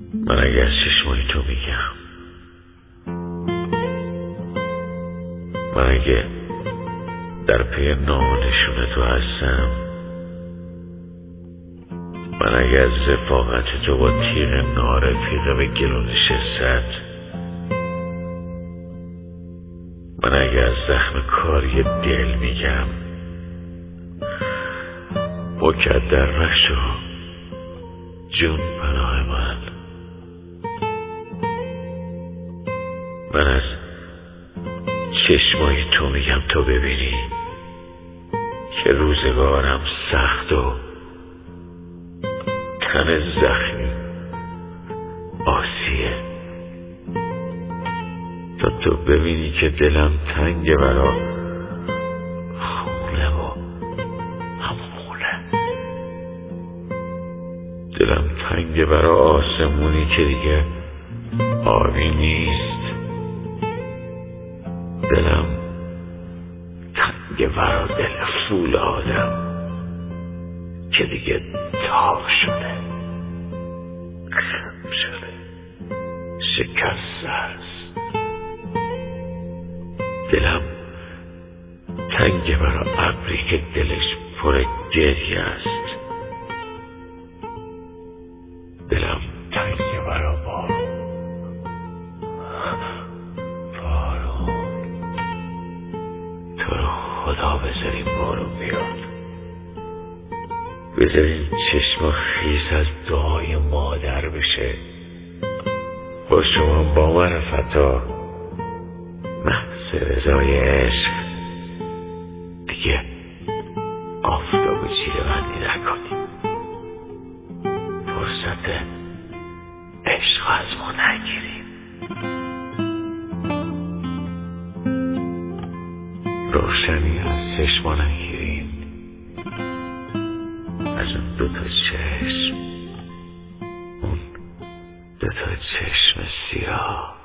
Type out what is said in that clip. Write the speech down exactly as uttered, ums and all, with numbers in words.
من اگه از چشمای تو میگم، من اگه در پی نامونشون تو هستم، من اگه از رفاقت تو با تیغ نارفیقه به گلو نشست، من اگه از زخم کاری دل میگم مکدر نشو جون پناه من. من از چشمای تو میگم تو ببینی که روزگارم سخت و تن زخمی آسیه، تا تو ببینی که دلم تنگه برا خونه و همون خونه، دلم تنگه برا آسمونی که دیگه آبی نیست، دلم تنگه برا دل فولادم که دیگه تاق شده، خم شده، شکسته است. دلم تنگه برا ابری که دلش پر گریه است، دلم تنگه برا بارون بارون تو رو خدا بذاریم بارون بیاد، بذارین چشم خیس از دعای مادر بشه با شما با معرفتا محض رضای عشق دیگه آفتاب چیره بندی نکنیم، فرصت عشق از ما نگیریم، روشنی از چشما نگیریم، از اون دوتا چشم، اون دوتا چشم سیاه